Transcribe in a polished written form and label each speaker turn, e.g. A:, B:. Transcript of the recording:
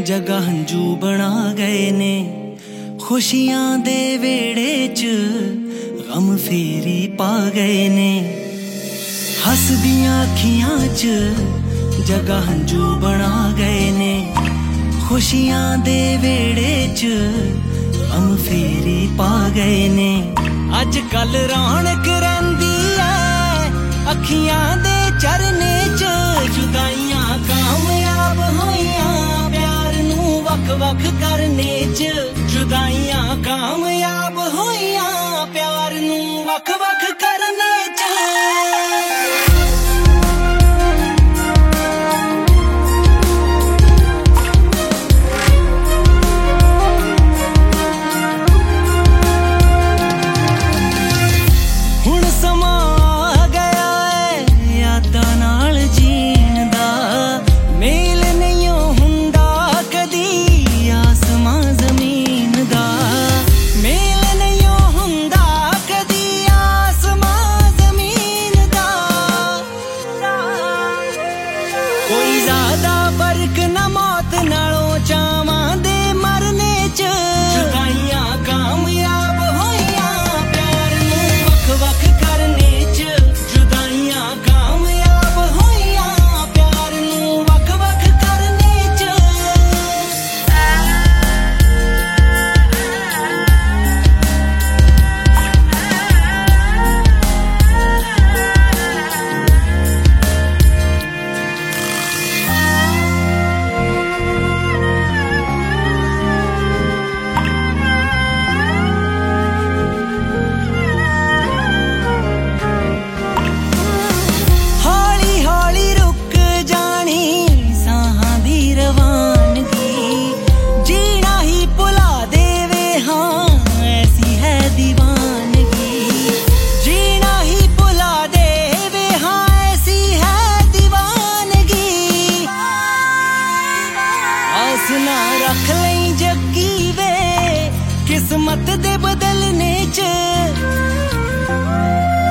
A: जगह हंजू बना गए ने खुशियां दे वेड़े च गम फेरी पा गए ने हसदियां अखियां च जगह हंजू बना गए ने खुशियां दे वेड़े च गम फेरी पा गए ने अज कल रौनक रहिंदी है अखियां दे चरने च जुदाइयां कामयाब होइयां प्यार नू वख वख करने च जुदाइयां कामयाब होइयां प्यार नू वख वख करने च रख लई जगी वे किस्मत दे बदलने च